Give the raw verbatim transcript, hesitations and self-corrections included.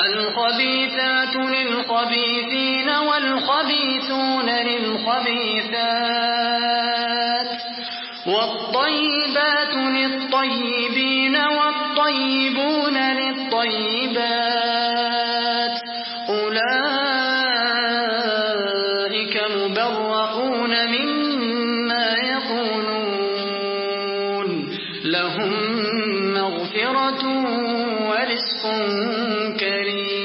الخبيثات للخبيثين والخبيثون للخبيثات والطيبات للطيبين والطيبون للطيبات أولئك مبرؤون مما يقولون لهم مغفرة ورزق كريم.